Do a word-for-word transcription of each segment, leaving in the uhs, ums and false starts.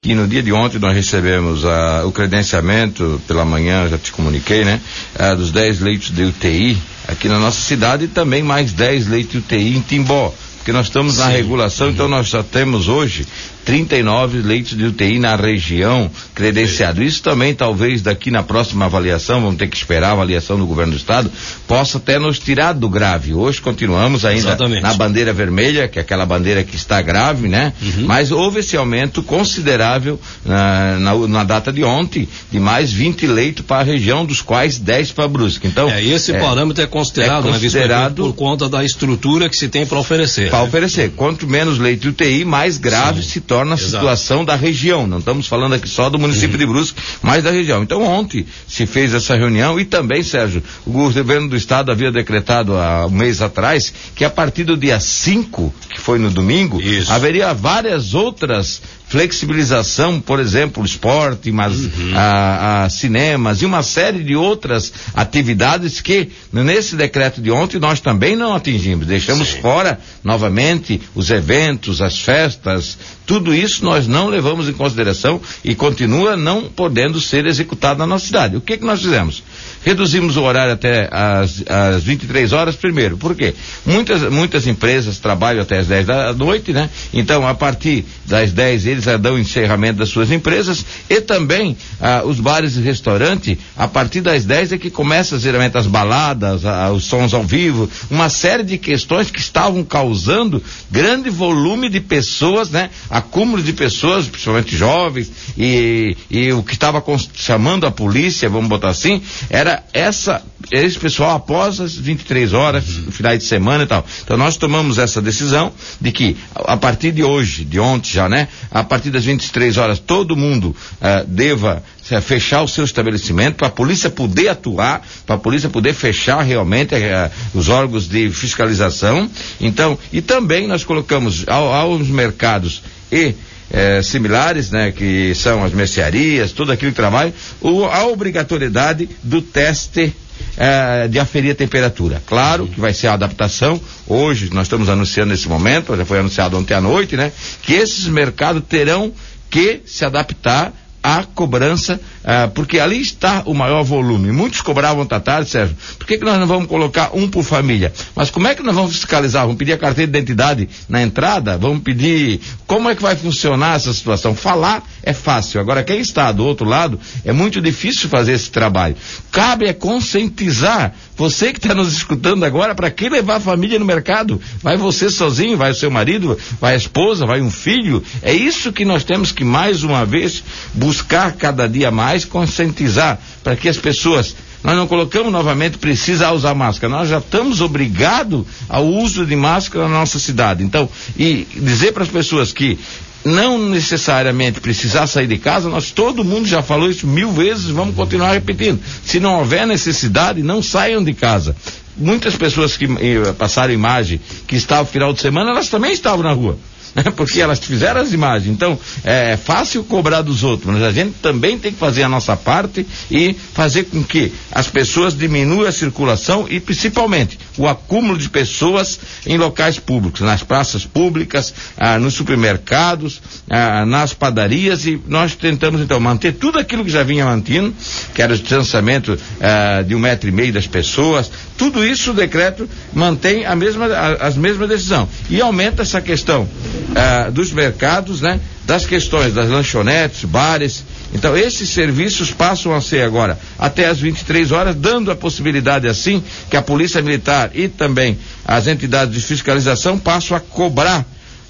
e no dia de ontem nós recebemos uh, o credenciamento pela manhã, já te comuniquei, né? Uh, dos dez leitos de U T I aqui na nossa cidade e também mais dez leitos de U T I em Timbó, porque nós estamos Sim. na regulação, uhum. então nós já temos hoje trinta e nove leitos de U T I na região credenciado. Isso também, talvez, daqui na próxima avaliação, vamos ter que esperar a avaliação do governo do estado, possa até nos tirar do grave. Hoje continuamos ainda Exatamente. na bandeira vermelha, que é aquela bandeira que está grave, né? Uhum. Mas houve esse aumento considerável na, na, na data de ontem, de mais vinte leitos para a região, dos quais dez para Brusque. Então, é, esse é, parâmetro é considerado, é considerado né, por conta da estrutura que se tem para oferecer. Para né? oferecer. Quanto menos leito de U T I, mais grave Sim. se torna a Exato. situação da região. Não estamos falando aqui só do município uhum. de Brusque, mas da região. Então ontem se fez essa reunião e também, Sérgio, o governo do estado havia decretado há um mês atrás que a partir do dia cinco, que foi no domingo, Isso. haveria várias outras flexibilização, por exemplo, esporte, mas uhum. a, a cinemas e uma série de outras atividades que nesse decreto de ontem nós também não atingimos, deixamos Sim. fora novamente os eventos, as festas, tudo isso nós não levamos em consideração e continua não podendo ser executado na nossa cidade. O que que nós fizemos? Reduzimos o horário até as, as vinte e três horas primeiro. Por quê? Muitas, muitas empresas trabalham até as dez da noite, né? Então, a partir das dez eles dão encerramento das suas empresas e também ah, os bares e restaurantes, a partir das dez é que começa geralmente as baladas, ah, os sons ao vivo, uma série de questões que estavam causando grande volume de pessoas, né? Acúmulo de pessoas, principalmente jovens, e, e o que estava chamando a polícia, vamos botar assim, era essa, esse pessoal após as vinte e três horas, uhum. finais de semana e tal. Então nós tomamos essa decisão de que a partir de hoje, de ontem já, né? A partir das vinte e três horas todo mundo uh, deva uh, fechar o seu estabelecimento para a polícia poder atuar, para a polícia poder fechar realmente uh, os órgãos de fiscalização. Então, e também nós colocamos ao, aos mercados e É, similares, né, que são as mercearias, tudo aquilo que trabalha, o, a obrigatoriedade do teste é, de aferir a temperatura. Claro que vai ser a adaptação, hoje nós estamos anunciando nesse momento, já foi anunciado ontem à noite, né, que esses mercados terão que se adaptar à cobrança, ah, porque ali está o maior volume. Muitos cobravam à tarde, Sérgio, por que que nós não vamos colocar um por família? Mas como é que nós vamos fiscalizar? Vamos pedir a carteira de identidade na entrada? Vamos pedir, como é que vai funcionar essa situação? Falar é fácil, agora quem está do outro lado, é muito difícil fazer esse trabalho. Cabe é conscientizar, você que está nos escutando agora, para que levar a família no mercado? Vai você sozinho, vai o seu marido, vai a esposa, vai um filho? É isso que nós temos que mais uma vez buscar cada dia mais, conscientizar, para que as pessoas, nós não colocamos novamente, precisa usar máscara, nós já estamos obrigados ao uso de máscara na nossa cidade. Então, e dizer para as pessoas que não necessariamente precisar sair de casa, nós, todo mundo já falou isso mil vezes, vamos continuar repetindo, se não houver necessidade, não saiam de casa. Muitas pessoas que eh, passaram imagem, que estavam no final de semana, elas também estavam na rua, porque elas fizeram as imagens. Então é fácil cobrar dos outros, mas a gente também tem que fazer a nossa parte e fazer com que as pessoas diminuam a circulação e principalmente o acúmulo de pessoas em locais públicos, nas praças públicas, ah, nos supermercados, ah, nas padarias, e nós tentamos então manter tudo aquilo que já vinha mantendo, que era o distanciamento ah, de um metro e meio das pessoas. Tudo isso o decreto mantém a mesma, a, as mesmas decisões e aumenta essa questão ah, dos mercados, né? Das questões das lanchonetes, bares. Então esses serviços passam a ser agora até as vinte e três horas, dando a possibilidade assim que a Polícia Militar e também as entidades de fiscalização passam a cobrar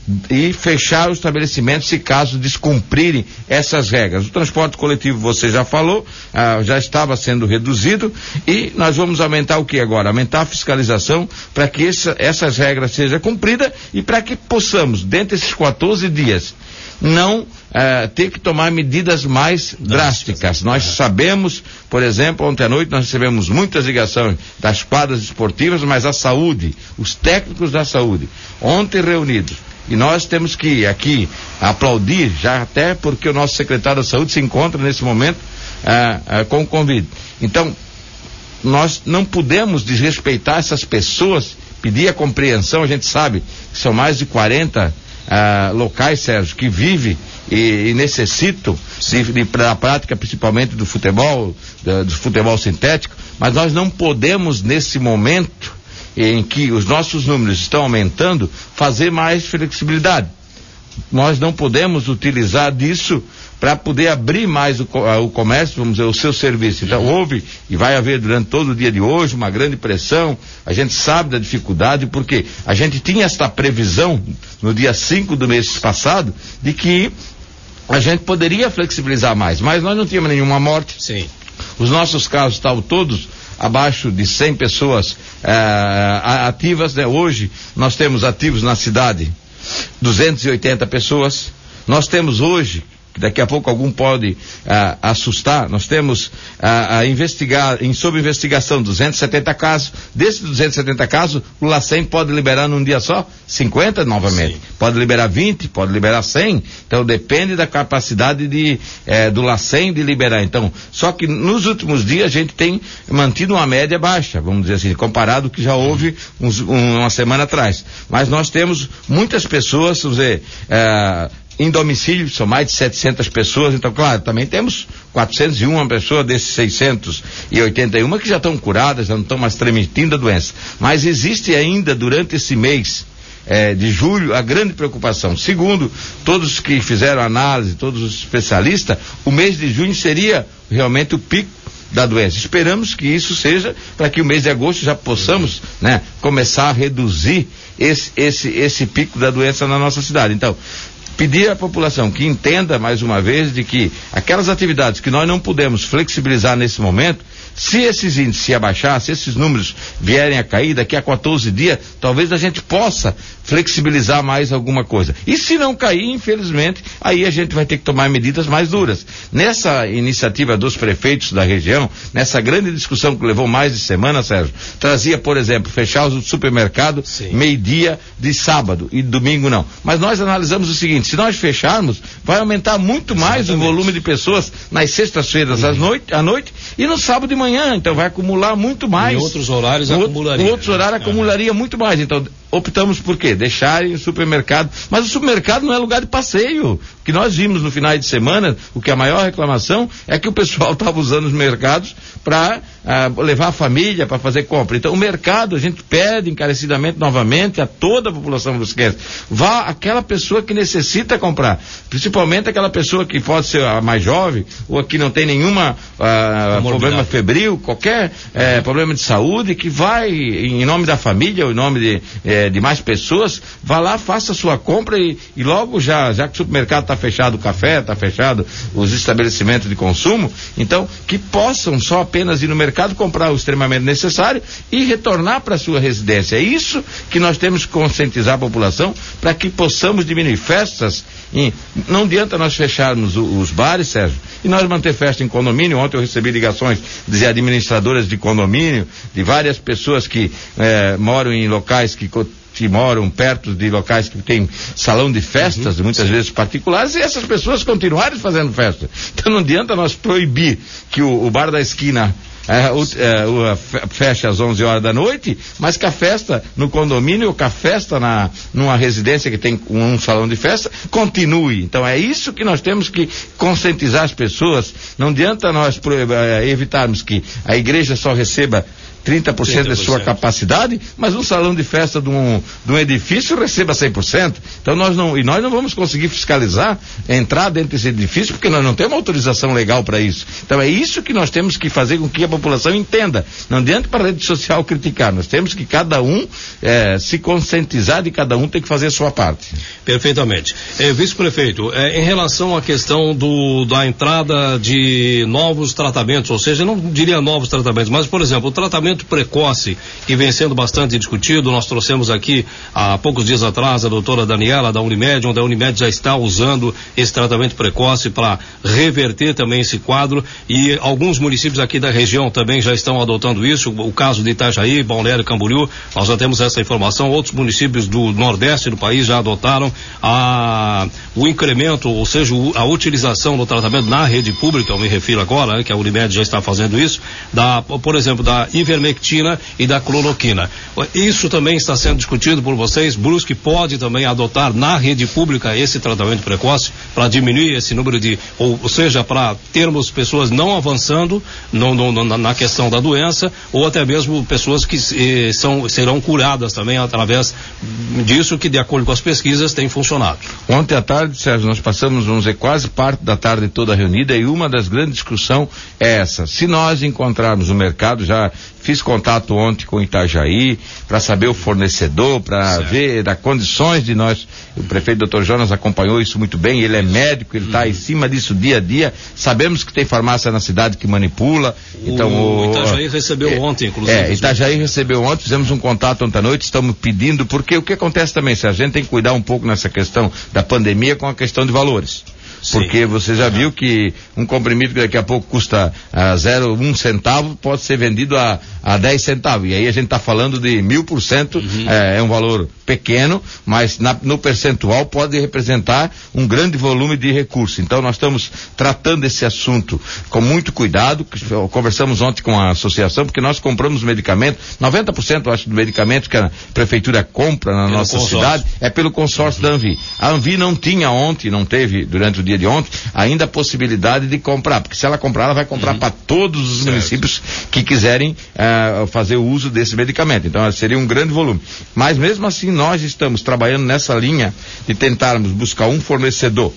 e fechar os estabelecimentos se caso descumprirem essas regras. O transporte coletivo, você já falou, ah, já estava sendo reduzido, e nós vamos aumentar o que agora? Aumentar a fiscalização para que essa, essas regras sejam cumpridas e para que possamos, dentro desses quatorze dias, não uh, ter que tomar medidas mais drásticas. Nós sabemos, por exemplo, ontem à noite nós recebemos muitas ligações das quadras esportivas, mas a saúde, os técnicos da saúde, ontem reunidos, e nós temos que aqui aplaudir, já até porque o nosso secretário da saúde se encontra nesse momento uh, uh, com o convite. Então, nós não podemos desrespeitar essas pessoas, pedir a compreensão. A gente sabe que são mais de quarenta Uh, locais, Sérgio, que vive e, e necessitam de, de, da prática principalmente do futebol, do, do futebol sintético, mas nós não podemos nesse momento em que os nossos números estão aumentando, fazer mais flexibilidade. Nós não podemos utilizar disso para poder abrir mais o, o comércio, vamos dizer, o seu serviço. Então houve e vai haver durante todo o dia de hoje uma grande pressão, a gente sabe da dificuldade, porque a gente tinha esta previsão no dia cinco do mês passado, de que a gente poderia flexibilizar mais, mas nós não tínhamos nenhuma morte. Sim. Os nossos casos estavam todos abaixo de cem pessoas eh, ativas, né? Hoje nós temos ativos na cidade duzentas e oitenta pessoas. Nós temos hoje, daqui a pouco algum pode ah, assustar, nós temos ah, a investigar, em sob investigação duzentos e setenta casos. Desses duzentos e setenta casos, o LACEN pode liberar num dia só cinquenta novamente. Sim. Pode liberar vinte, pode liberar cem. Então depende da capacidade de, eh, do LACEN de liberar. Então, só que nos últimos dias a gente tem mantido uma média baixa, vamos dizer assim, comparado ao que já houve uns, um, uma semana atrás. Mas nós temos muitas pessoas, vamos dizer, eh, em domicílio, são mais de setecentas pessoas, então claro, também temos quatrocentas e uma pessoas desses seiscentos e oitenta e um que já estão curadas, já não estão mais transmitindo a doença. Mas existe ainda durante esse mês eh, de julho a grande preocupação. Segundo todos que fizeram análise, todos os especialistas, o mês de junho seria realmente o pico da doença. Esperamos que isso seja para que o mês de agosto já possamos, né, começar a reduzir esse, esse, esse pico da doença na nossa cidade. Então, pedir à população que entenda mais uma vez de que aquelas atividades que nós não podemos flexibilizar nesse momento, se esses índices se abaixar, se esses números vierem a cair, daqui a quatorze dias, talvez a gente possa flexibilizar mais alguma coisa. E se não cair, infelizmente, aí a gente vai ter que tomar medidas mais duras. Nessa iniciativa dos prefeitos da região, nessa grande discussão que levou mais de semana, Sérgio, trazia, por exemplo, fechar os supermercados meio-dia de sábado e domingo não. Mas nós analisamos o seguinte, se nós fecharmos, vai aumentar muito mais Exatamente. O volume de pessoas nas sextas-feiras uhum. à noite, à noite e no sábado de manhã, então vai acumular muito mais. Em outros horários o, acumularia. Em outros horários uhum. acumularia muito mais, então optamos por quê? Deixarem o supermercado, mas o supermercado não é lugar de passeio. O que nós vimos no final de semana, o que a maior reclamação é que o pessoal estava usando os mercados para ah, levar a família para fazer compra. Então o mercado, a gente pede encarecidamente novamente a toda a população brusquense, vá aquela pessoa que necessita comprar, principalmente aquela pessoa que pode ser a mais jovem, ou que não tem nenhuma ah, problema febril, qualquer eh, problema de saúde, que vai em nome da família, ou em nome de eh, de mais pessoas, vá lá, faça a sua compra e, e logo já, já que o supermercado está fechado, o café está fechado, os estabelecimentos de consumo, então que possam só apenas ir no mercado, comprar o extremamente necessário e retornar para a sua residência. É isso que nós temos que conscientizar a população para que possamos diminuir festas. Em, não adianta nós fecharmos o, os bares, Sérgio, e nós manter festa em condomínio. Ontem eu recebi ligações de administradoras de condomínio, de várias pessoas que eh, moram em locais que que moram perto de locais que tem salão de festas, uhum, muitas sim. vezes particulares, e essas pessoas continuarem fazendo festa. Então não adianta nós proibir que o, o bar da esquina É, o, é, o, fecha às onze horas da noite, mas que a festa no condomínio, ou que a festa na, numa residência que tem um salão de festa, continue. Então é isso que nós temos que conscientizar as pessoas. Não adianta nós é, evitarmos que a igreja só receba trinta por cento da sua capacidade, mas um salão de festa de um, de um edifício receba cem por cento. Então nós não, e nós não vamos conseguir fiscalizar, entrar dentro desse edifício, porque nós não temos autorização legal para isso. Então é isso que nós temos que fazer com que a população entenda. Não adianta para a rede social criticar, nós temos que cada um eh, se conscientizar de cada um tem que fazer a sua parte. Perfeitamente. Eh, vice-prefeito, eh, em relação à questão do, da entrada de novos tratamentos, ou seja, não diria novos tratamentos, mas por exemplo, o tratamento precoce que vem sendo bastante discutido, nós trouxemos aqui há poucos dias atrás a doutora Daniela da Unimed, onde a Unimed já está usando esse tratamento precoce para reverter também esse quadro, e alguns municípios aqui da região também já estão adotando isso, o caso de Itajaí, Balneário Camboriú, nós já temos essa informação, outros municípios do nordeste do país já adotaram a, o incremento, ou seja, a utilização do tratamento na rede pública, eu me refiro agora, né, que a Unimed já está fazendo isso, da, por exemplo, da ivermectina ivermectina e da cloroquina. Isso também está sendo discutido por vocês. Brusque pode também adotar na rede pública esse tratamento precoce para diminuir esse número de, ou, ou seja, para termos pessoas não avançando no, no, no, na questão da doença, ou até mesmo pessoas que eh, são, serão curadas também através disso, que de acordo com as pesquisas tem funcionado. Ontem à tarde, Sérgio, nós passamos, vamos dizer, quase parte da tarde toda reunida, e uma das grandes discussões é essa: se nós encontrarmos no mercado, já fiz contato ontem com Itajaí para saber o fornecedor, para ver das condições de nós. O prefeito doutor Jonas acompanhou isso muito bem, ele é médico, ele está uhum. em cima disso dia a dia. Sabemos que tem farmácia na cidade que manipula. O, então o Itajaí recebeu é, ontem, inclusive. É, Itajaí recebeu ontem, fizemos um contato ontem à noite, estamos pedindo, porque o que acontece também, se a gente tem que cuidar um pouco nessa questão da pandemia com a questão de valores. Sim. Porque você já viu que um comprimido que daqui a pouco custa a zero vírgula um centavo pode ser vendido a, a dez centavos. E aí a gente está falando de mil por cento, uhum. é, é um valor pequeno, mas na, no percentual pode representar um grande volume de recursos. Então nós estamos tratando esse assunto com muito cuidado. Conversamos ontem com a associação, porque nós compramos medicamentos, noventa por cento eu acho do medicamento que a prefeitura compra na pelo nossa consórcio. cidade é pelo consórcio uhum. da Anvi. A Anvi não tinha ontem, não teve durante o dia de ontem, ainda a possibilidade de comprar, porque se ela comprar, ela vai comprar uhum. para todos os certo. municípios que quiserem uh, fazer o uso desse medicamento. Então seria um grande volume. Mas mesmo assim nós estamos trabalhando nessa linha de tentarmos buscar um fornecedor.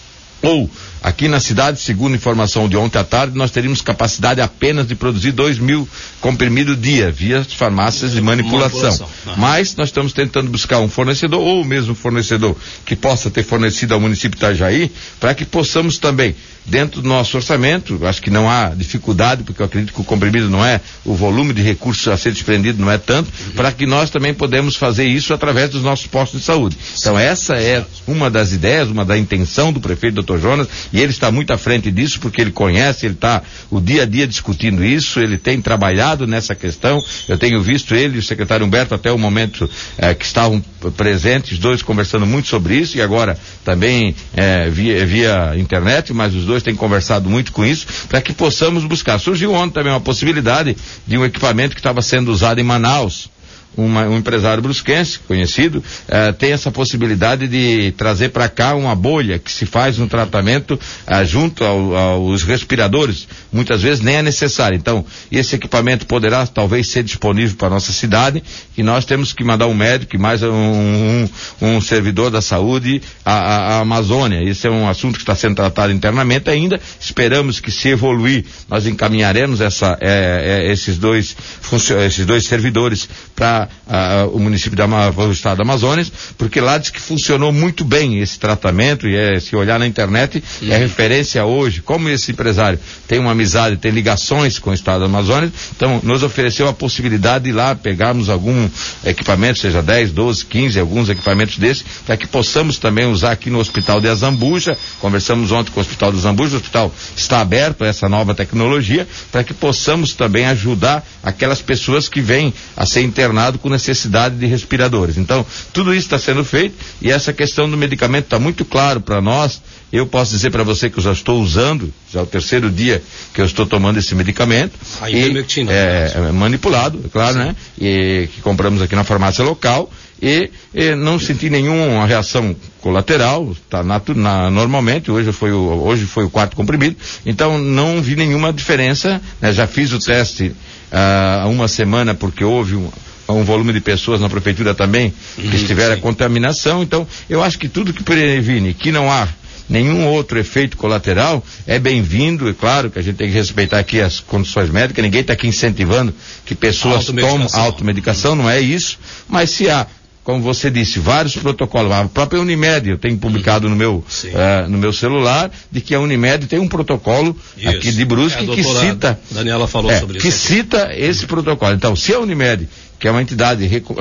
Ou, aqui na cidade, segundo informação de ontem à tarde, nós teríamos capacidade apenas de produzir dois mil comprimidos dia, via as farmácias de manipulação. manipulação. Mas nós estamos tentando buscar um fornecedor, ou mesmo fornecedor que possa ter fornecido ao município de Itajaí, para que possamos também, dentro do nosso orçamento, acho que não há dificuldade, porque eu acredito que o comprimido não é, o volume de recursos a ser desprendido não é tanto, uhum. para que nós também podemos fazer isso através dos nossos postos de saúde. Então essa é uma das ideias, uma da intenção do prefeito doutor Jonas, e ele está muito à frente disso, porque ele conhece, ele está o dia a dia discutindo isso, ele tem trabalhado nessa questão. Eu tenho visto ele e o secretário Humberto até o momento eh, que estavam presentes, os dois conversando muito sobre isso, e agora também eh, via, via internet, mas os dois têm conversado muito com isso, para que possamos buscar. Surgiu ontem também uma possibilidade de um equipamento que estava sendo usado em Manaus. Uma, um empresário brusquense, conhecido, eh, tem essa possibilidade de trazer para cá uma bolha que se faz no tratamento eh, junto ao, aos respiradores. Muitas vezes nem é necessário. Então, esse equipamento poderá talvez ser disponível para a nossa cidade, e nós temos que mandar um médico e mais um, um, um servidor da saúde à, à, à Amazônia. Esse é um assunto que está sendo tratado internamente ainda. Esperamos que, se evoluir, nós encaminharemos essa, eh, eh, esses dois esses dois servidores para Uh, o município da o estado do Amazonas, porque lá diz que funcionou muito bem esse tratamento, e é, se olhar na internet, uhum. é referência hoje. Como esse empresário tem uma amizade, tem ligações com o estado do Amazonas, então nos ofereceu a possibilidade de ir lá pegarmos algum equipamento, seja dez, doze, quinze, alguns equipamentos desses, para que possamos também usar aqui no hospital de Azambuja. Conversamos ontem com o hospital de Azambuja, o hospital está aberto a essa nova tecnologia, para que possamos também ajudar aquelas pessoas que vêm a ser internado com necessidade de respiradores. Então, tudo isso está sendo feito, e essa questão do medicamento está muito claro para nós. Eu posso dizer para você que eu já estou usando, já é o terceiro dia que eu estou tomando esse medicamento. A ivermectina. É, é manipulado, é claro, sim. né? E que compramos aqui na farmácia local, e, e não senti nenhuma reação colateral, tá na, na, normalmente, hoje foi, o, hoje foi o quarto comprimido, então não vi nenhuma diferença, né? Já fiz o teste há uh, uma semana, porque houve um um volume de pessoas na prefeitura também que estiver a contaminação. Então eu acho que tudo que previne que não há nenhum outro efeito colateral é bem-vindo. É claro que a gente tem que respeitar aqui as condições médicas, ninguém está aqui incentivando que pessoas tomem automedicação, não é isso, mas se há, como você disse, vários protocolos, a própria Unimed, eu tenho publicado uhum. no meu uh, no meu celular, de que a Unimed tem um protocolo isso. aqui de Brusque, é, que cita Daniela falou é, sobre que isso cita esse protocolo. Então, se a Unimed, que é uma entidade reco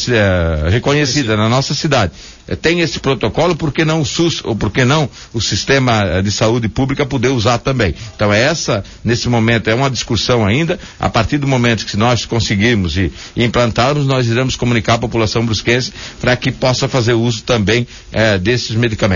uh, reconhecida na nossa cidade, uh, tem esse protocolo, por que não o SUS, ou por que não o sistema de saúde pública poder usar também? Então essa, nesse momento, é uma discussão ainda. A partir do momento que nós conseguirmos e, e implantarmos, nós iremos comunicar à população brusquense para que possa fazer uso também uh, desses medicamentos.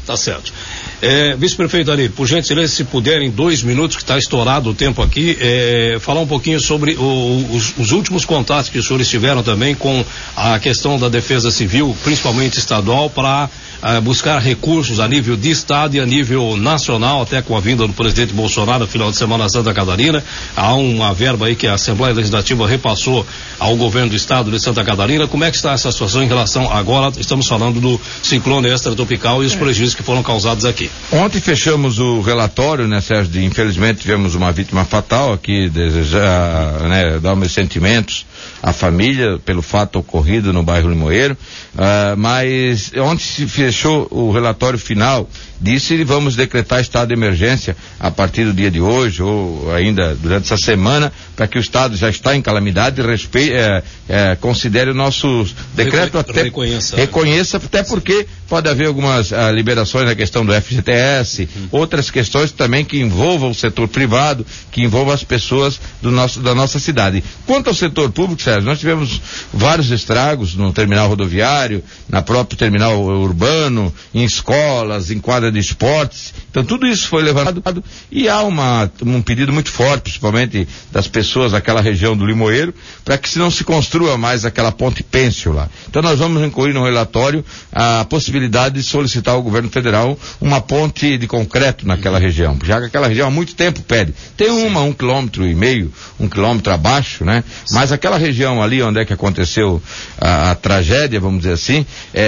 Tá certo. É, vice-prefeito Ari, por gentileza, se puder, em dois minutos, que está estourado o tempo aqui, é, falar um pouquinho sobre o, os, os últimos contatos que os senhores tiveram também com a questão da defesa civil, principalmente estadual, para uh, buscar recursos a nível de estado e a nível nacional, até com a vinda do presidente Bolsonaro no final de semana em Santa Catarina. Há uma verba aí que a Assembleia Legislativa repassou ao governo do estado de Santa Catarina. Como é que está essa situação em relação, agora estamos falando do ciclone extratropical e os é. prejuízos que foram causados aqui? Ontem fechamos o relatório, né, Sérgio, de, infelizmente tivemos uma vítima fatal aqui, desejar, né, dar meus sentimentos à família pelo fato ocorrido no bairro Limoeiro, uh, mas ontem se fechou o relatório final, disse que vamos decretar estado de emergência a partir do dia de hoje ou ainda durante essa semana, para que o estado já está em calamidade, respeite, é, é, considere o nosso decreto, Reco- até reconheça, reconheça, até porque pode haver algumas ah, liberações na questão do F G T S, uhum. outras questões também que envolvam o setor privado, que envolvam as pessoas do nosso, da nossa cidade. Quanto ao setor público, Sérgio, nós tivemos vários estragos no terminal rodoviário, na própria terminal urbano, em escolas, em quadra de esportes. Então tudo isso foi levantado e há uma, um pedido muito forte, principalmente das pessoas daquela região do Limoeiro, para que se não se construa mais aquela ponte pêncil lá. Então nós vamos incluir no relatório a possibilidade de solicitar ao governo federal uma ponte de concreto naquela uhum. região, já que aquela região há muito tempo pede. Tem uma, um quilômetro e meio, um quilômetro abaixo, né? Sim. Mas aquela região ali onde é que aconteceu a, a tragédia, vamos dizer assim,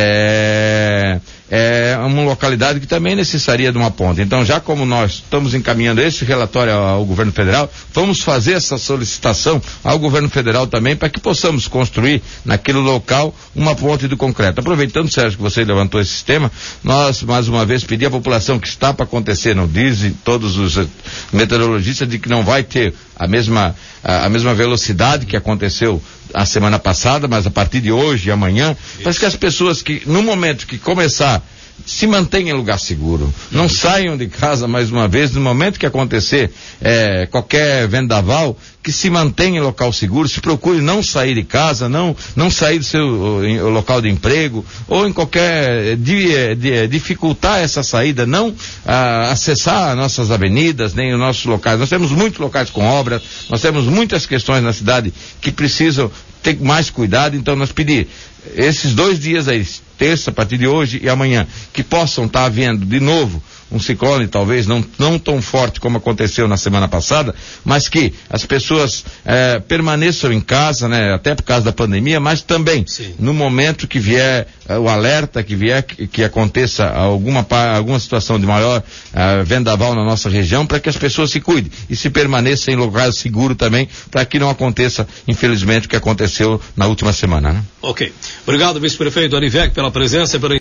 é... é uma localidade que também necessitaria de uma ponte. Então, já como nós estamos encaminhando esse relatório ao, ao governo federal, vamos fazer essa solicitação ao governo federal também para que possamos construir naquele local uma ponte de concreto. Aproveitando, Sérgio, que você levantou esse tema, nós mais uma vez pedimos à população que está para acontecer, não dizem todos os meteorologistas de que não vai ter a mesma a, a mesma velocidade que aconteceu a semana passada, mas a partir de hoje e amanhã, para que as pessoas que no momento que começar se mantenham em lugar seguro, não saiam de casa mais uma vez, no momento que acontecer é, qualquer vendaval, que se mantenha em local seguro, se procure não sair de casa, não, não sair do seu em, local de emprego, ou em qualquer, de, de, dificultar essa saída, não ah, acessar nossas avenidas, nem os nossos locais. Nós temos muitos locais com obras, nós temos muitas questões na cidade que precisam ter mais cuidado, então nós pedimos esses dois dias aí, terça, a partir de hoje e amanhã, que possam estar havendo de novo um ciclone, talvez não, não tão forte como aconteceu na semana passada, mas que as pessoas eh, permaneçam em casa, né, até por causa da pandemia, mas também Sim. no momento que vier eh, o alerta, que vier que, que aconteça alguma, alguma situação de maior eh, vendaval na nossa região, para que as pessoas se cuidem e se permaneçam em lugar seguro também, para que não aconteça, infelizmente, o que aconteceu na última semana, né? Ok. Obrigado, vice-prefeito Ari Vec, pela presença e pela